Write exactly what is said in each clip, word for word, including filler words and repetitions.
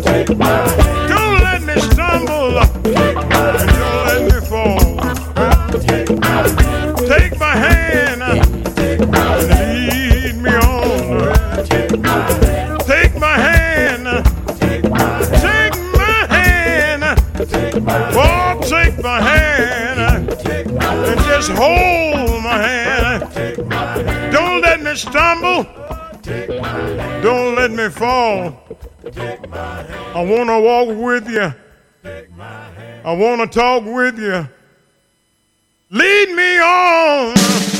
Take my hand. Don't let me stumble. Take my hand. Don't let me fall. Take my hand. Take my hand. Take my hand. Lead me on. Take my hand. Take my hand. Take my hand. Take my hand. Oh, take my hand. Take my hand. And just hold my hand. Take my hand. Don't let me stumble. Take my hand. Don't let me fall. Take my hand. I want to walk with you. Take my hand. I want to talk with you. Lead me on.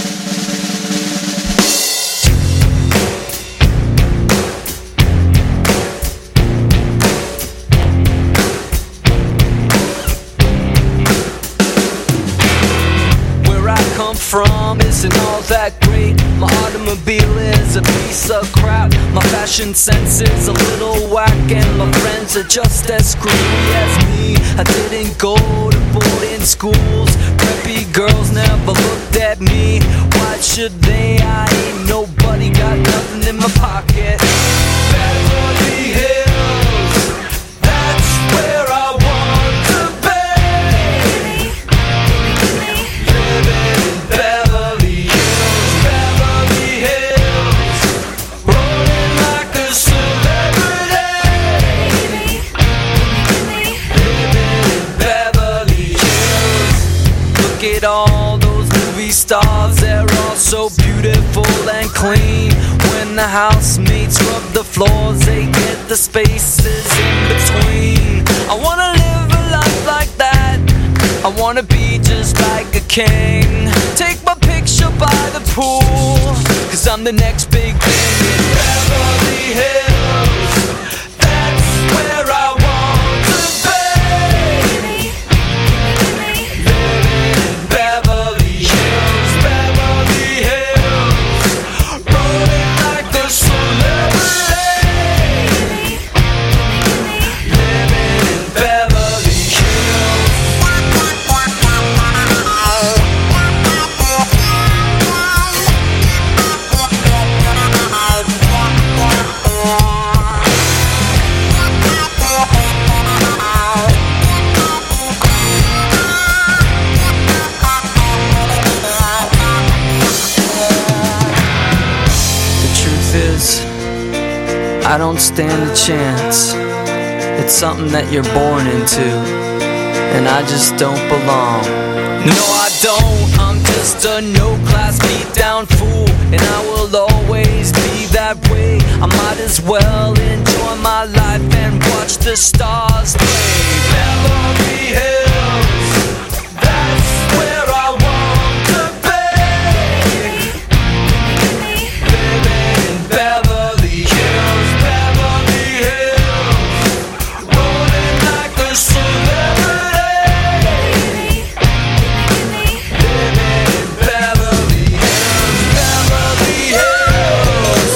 Where I come from isn't all that great. My automobile is a piece of crap. My fashion sense is a little whack, and my friends are just as screwy as me. I didn't go to boarding schools. Preppy girls never looked at me. Why should they? I ain't nobody, got nothing in my pocket. Beverly Hills, that's where I want to be. Living in Beverly Hills, Beverly Hills, rolling like a celebrity. Living in Beverly Hills. Look at all those movie stars, they're all so beautiful and clean. When the housemates rub the floors, they get the spaces in between. I wanna live a life like that. I wanna be just like a king. Take my picture by the pool, cause I'm the next big thing in Beverly Hills. That's where I want to be. Living in Beverly Hills, Beverly Hills, rolling like a celebrity. Living in Beverly Hills. The truth is, I don't stand a chance. It's something that you're born into, and I just don't belong. No, I don't. I'm just a no-class beat-down fool, and I will always be that way. I might as well enjoy my life and watch the stars play. Beverly Hills, that's where I want to be. Living in Beverly Hills, Beverly Hills, rolling like a celebrity. Living in Beverly Hills, Beverly Hills.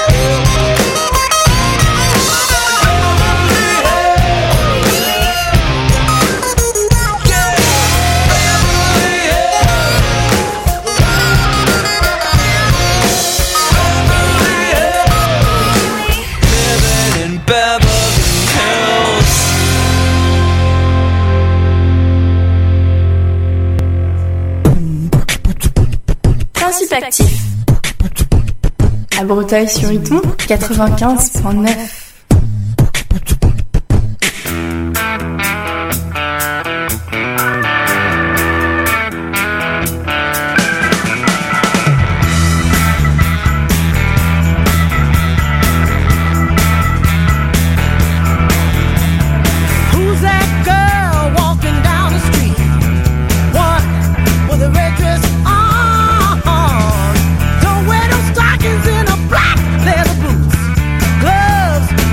Principe actif. À Breteuil-sur-Iton, quatre-vingt-quinze point neuf. Don't wear those stockings in a black leather boots, gloves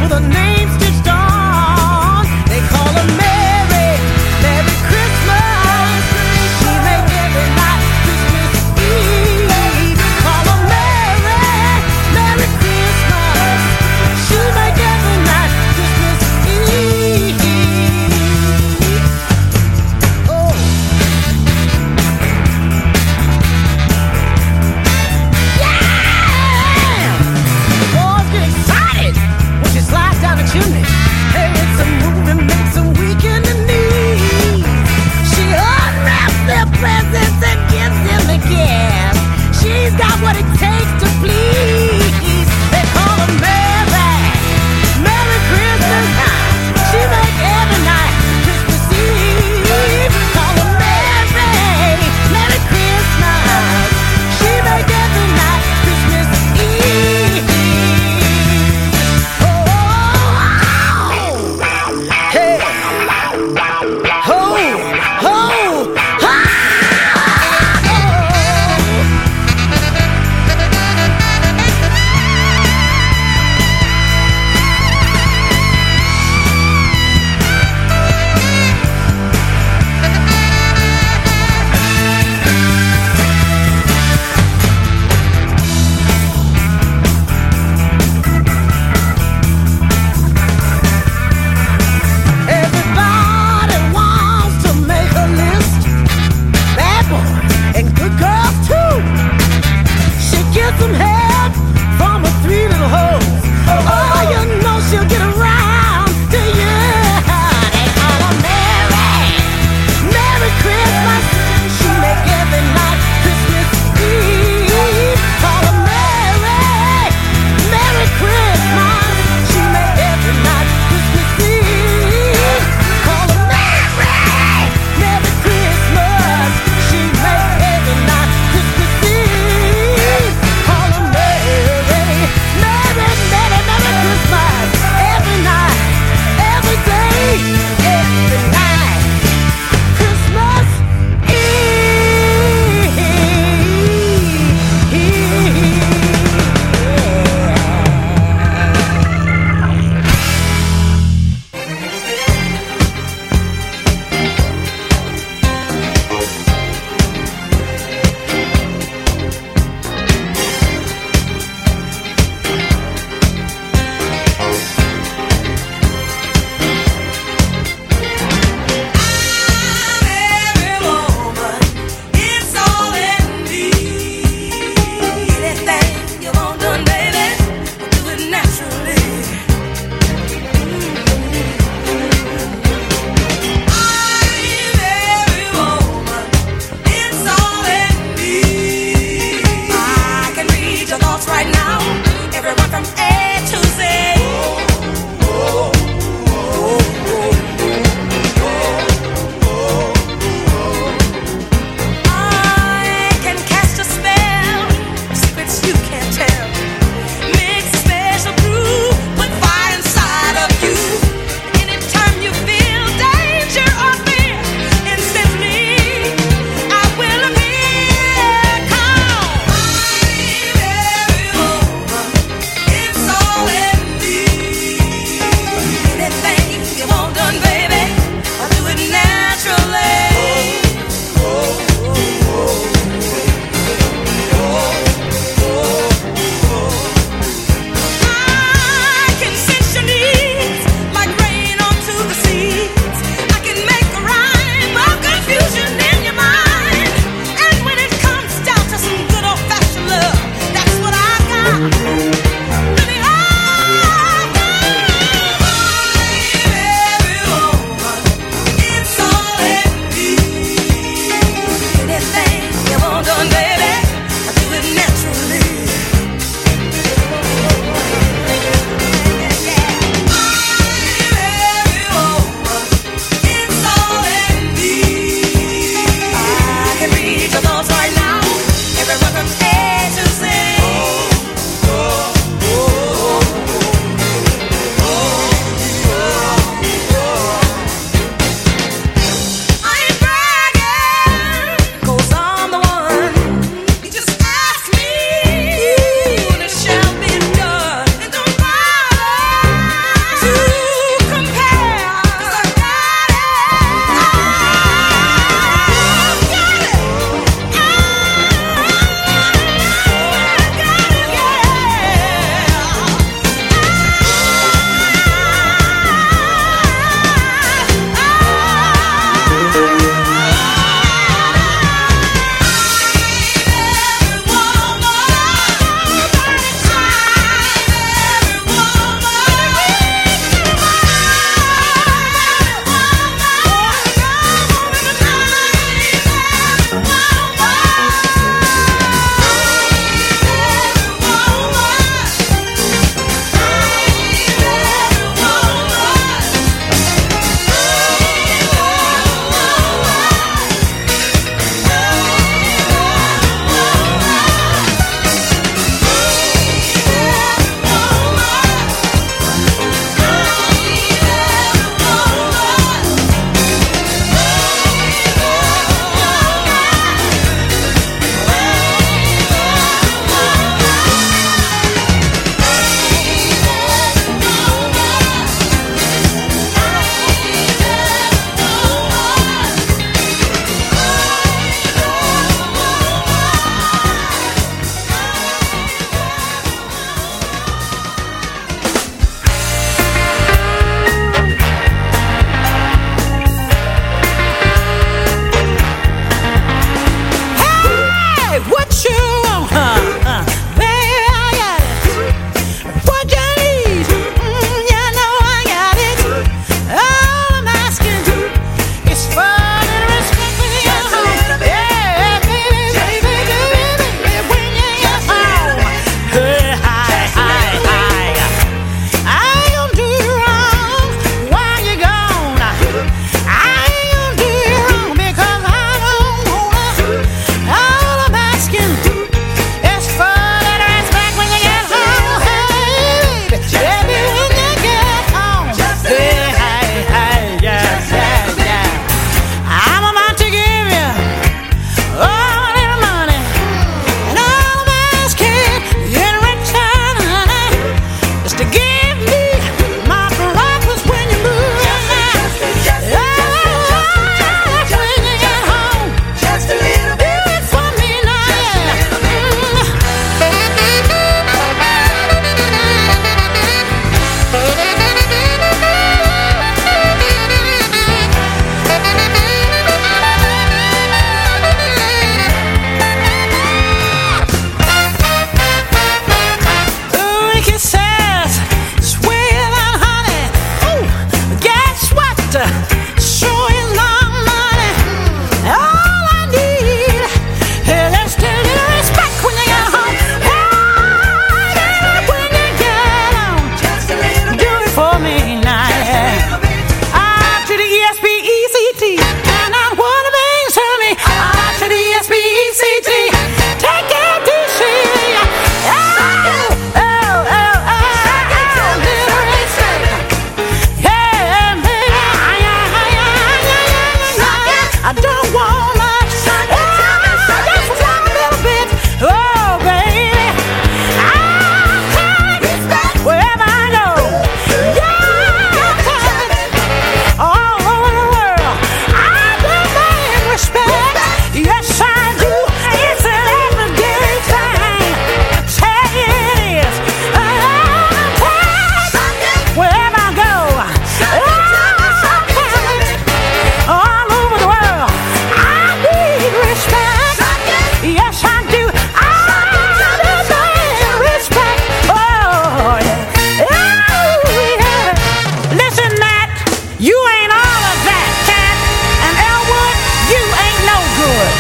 master sure is not money. All I need is just a little respect when you get home. Oh, baby, when you get home, just a little do it for me now. I to the E S P E C T, and I want to bring to me. I to the E S P E C T, take it to see. Oh, oh, oh, oh, oh, little respect. Yeah, baby, I don't want much. Oh, just one little bit. Oh, baby, I'll take it wherever I go. Yeah, I'll take it all over the world. I demand respect. Yes, I do. It's an everyday thing. I tell you it is. I'll take it wherever I go. I'll take it all over the world. I need respect. Yes, I do. I demand respect. Oh, yeah. Oh, yeah. Listen, Matt, you ain't all of that, cat. And Elwood, you ain't no good.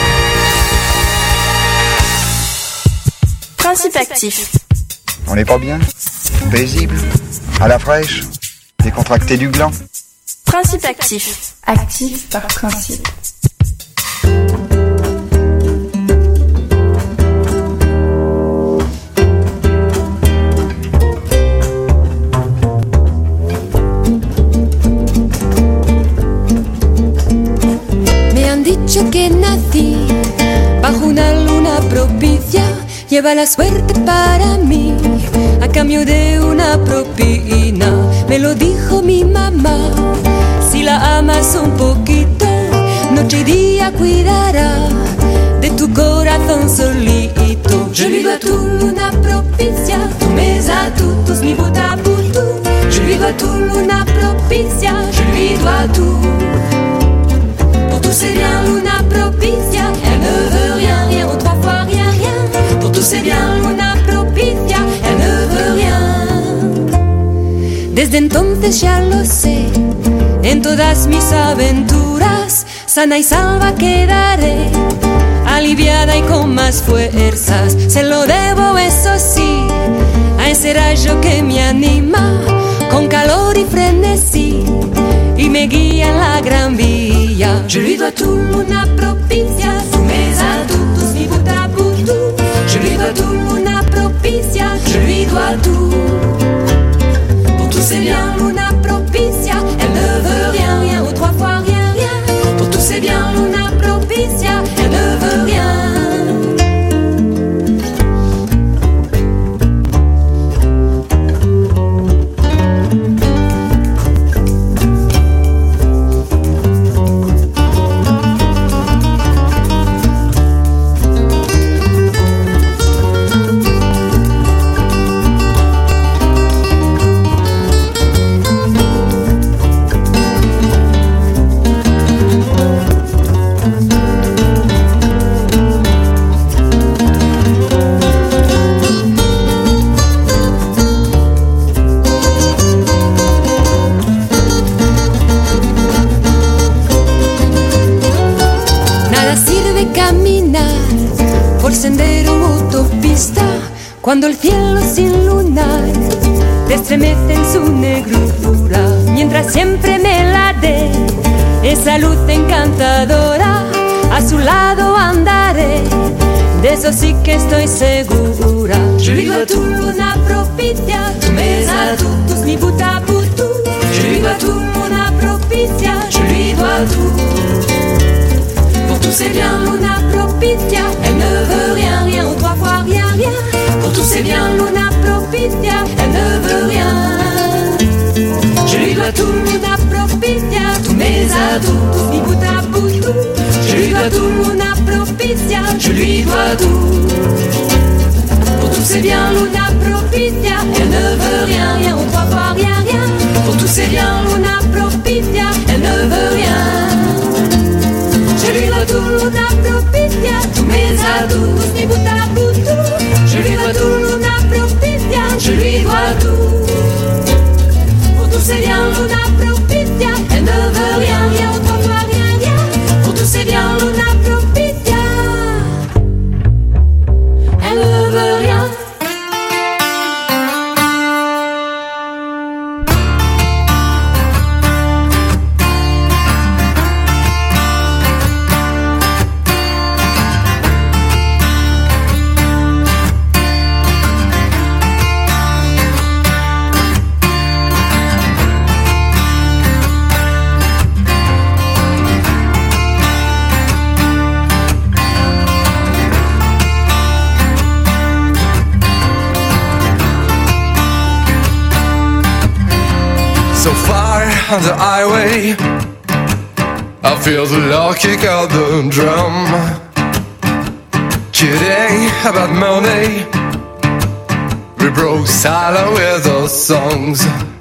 Principe actif. On n'est pas bien? Paisible? À la fraîche? Décontracté du gland? Principe actif. Actif par principe. Me han dicho que nací bajo una luna propicia, lleva la suerte para mí a cambio de una propina. Me lo dijo mi mamá, si la amas un poquito, noche y día cuidará de tu corazón solito. Je lui dois tout luna propicia, tous mes atouts, tous mi bout à bout tout. Je lui dois tout luna propicia, je lui dois tout. Pour tous c'est bien luna propicia, elle ne veut rien, rien ou trois fois rien, rien. Pour tous c'est bien luna propicia, elle ne veut rien. Desde entonces ya lo sé, en todas mis aventuras, sana y salva quedaré, aliviada y con más fuerzas. Se lo debo, eso sí, a ese rayo que me anima, con calor y frenesí, y me guía en la gran vía. Je lui dois tout luna propicia, tous mes atouts, tous mi bout à bout tout. Je lui dois tout luna propicia, je lui dois tout. Pour tous c'est bien luna propicia, elle ne veut rien, rien ou trois fois rien, rien. Pour tous c'est bien luna propicia, elle ne veut rien. Cuando el cielo sin lunar te estremece en su negrura, mientras siempre me la dé esa luz encantadora, a su lado andaré, de eso sí que estoy segura. Je lui dois tout luna propicia, tous mes atouts, tous mi bout à bout tout. Je lui dois tout luna propicia, je lui dois tout. Pour tous c'est bien luna propicia, elle ne veut rien, rien ou trois fois rien, rien. Pour tous c'est bien luna propicia, elle ne veut rien. Je lui dois tout luna propicia, tous mes atouts, tous mi bout à bout tout. Je lui dois tout luna propicia, je lui dois tout. Pour tous c'est bien luna propicia, elle ne veut rien, rien ou trois fois rien, rien. Pour tous c'est bien luna propicia, elle ne veut rien. Je lui dois tout luna propicia, tous mes atouts, tous mi bout à bout tout. Je lui dois tout luna propicia, je lui dois tout. Pour tous c'est bien luna propicia, elle ne So far on the highway, I feel the law kick out the drum. Kidding about money, we broke silent with our songs.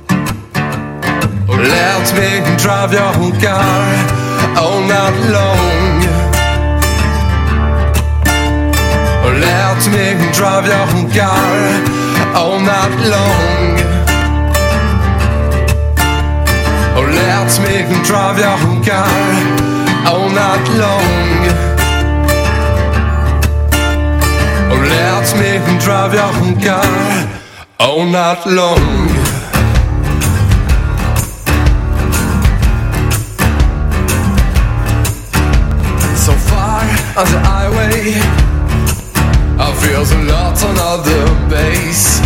Let me drive your car all night long. Let me drive your car all night long. Let me drive your car all night long. Let me drive your car all night long. So far on the highway, I feel a lot on other base.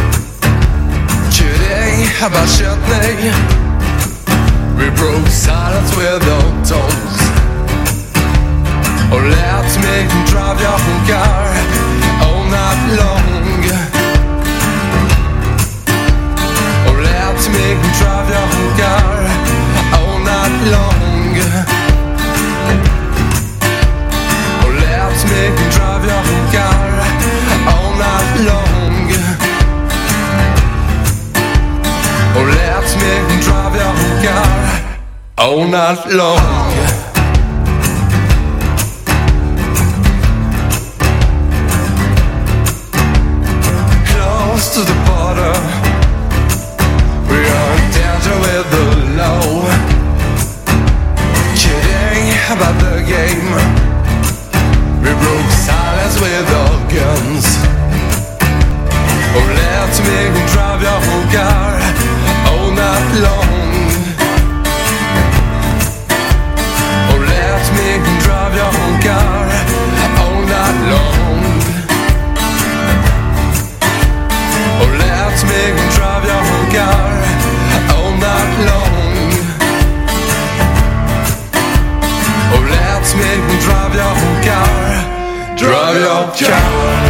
Kidding about Chutney, we broke silence with our tongues. Oh, let me drive your car all night long. Oh, let me drive your car all night long. Oh, let me drive your car all night long. Oh, let me drive your car all night long. Close to the border, we are in danger with the law. Kidding about the game, we broke silence with our guns. Oh, let me drive your car all night long. Oh, let me drive your car all night long. Oh, let me drive your car all night long. Oh, let me drive your car, drive your car.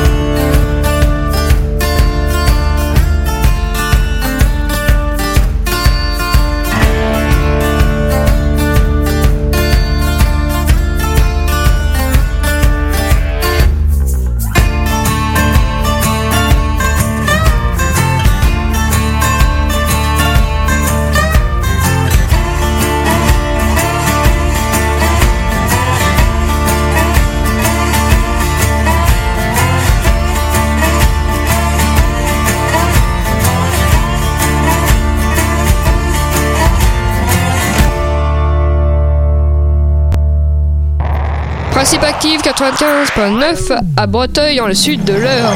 Principe active quatre-vingt-quinze virgule neuf à Breteuil dans le sud de l'Eure.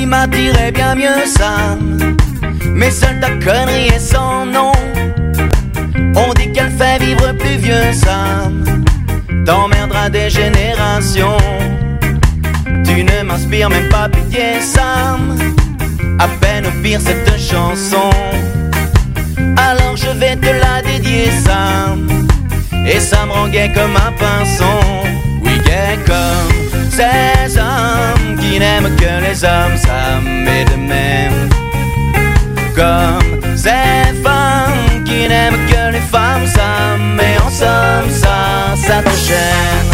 vie m'attirait bien mieux, Sam. Mais seule ta connerie et son nom. On dit qu'elle fait vivre plus vieux, Sam. T'emmerderas des générations. Tu ne m'inspires même pas pitié, Sam. À peine au pire cette chanson. Alors je vais te la dédier, Sam. Et ça me rend gai comme un pinson. Oui, gai comme ces hommes qui n'aiment que les hommes, Sam. Et de même comme ces femmes qui n'aiment que les femmes, Sam. Et en somme, ça, ça t'enchaîne.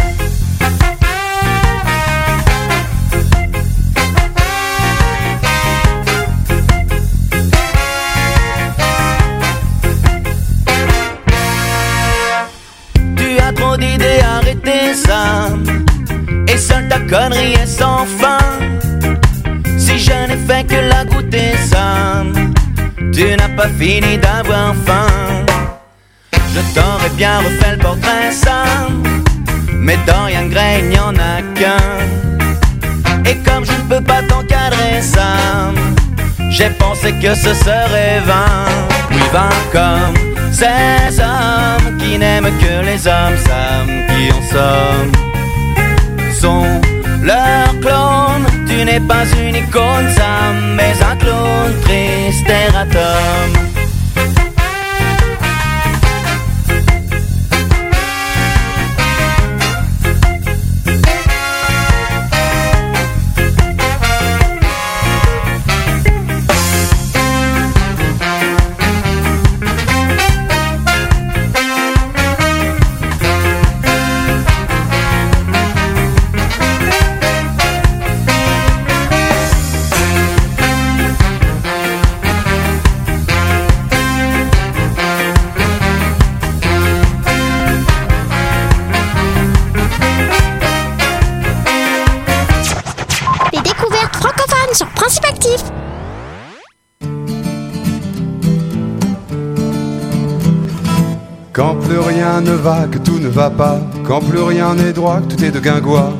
Trop d'idées arrêtées, Sam. Et seule ta connerie est sans fin. Si je n'ai fait que la goûter, Sam, tu n'as pas fini d'avoir faim. Je t'aurais bien refait le portrait, Sam, mais Dorian Gray, il n'y en a qu'un. Et comme je ne peux pas t'encadrer, Sam, j'ai pensé que ce serait vain. Oui, vain comme ces hommes qui n'aiment que les hommes, Sam, qui en somme sont leurs clones. Tu n'es pas une icône, Sam, mais un clone triste erratum. Sur Principe Actif. Quand plus rien ne va, que tout ne va pas, quand plus rien n'est droit, que tout est de guingois,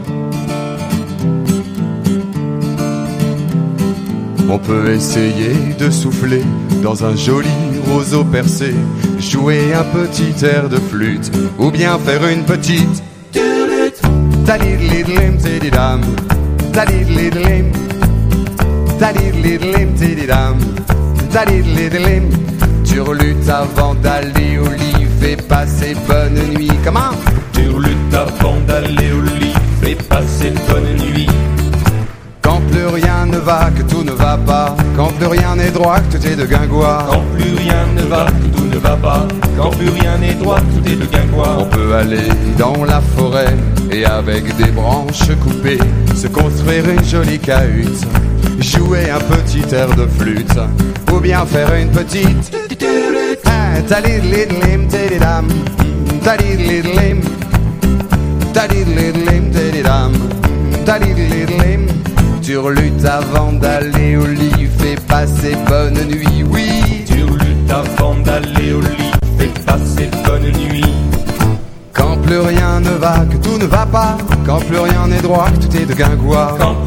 on peut essayer de souffler dans un joli roseau percé, jouer un petit air de flûte, ou bien faire une petite talidlidlim tididam, talidlidlim, talidlidlim tididam, talidlidlim. Turlute avant d'aller au lit, fais passer bonne nuit. Comment? Turlute avant d'aller au lit, fais passer bonne nuit. Quand plus rien ne va, que tout ne va pas, quand plus rien n'est droit, que tout est de guingois. Quand plus rien ne va, que tout ne va pas, quand plus rien n'est droit, que tout est de guingois. On peut aller dans la forêt et avec des branches coupées se construire une jolie cahute, jouer un petit air de flûte, ou bien faire une petite talidlidlim tididam, talidlidlim, talidlidlim tididam, talidlidlim. Turlute avant d'aller au lit, fais passer bonne nuit, oui. Turlute avant d'aller au lit, fais passer bonne nuit. Quand plus rien ne va, que tout ne va pas, quand plus rien n'est droit, que tout est de guingois. Quand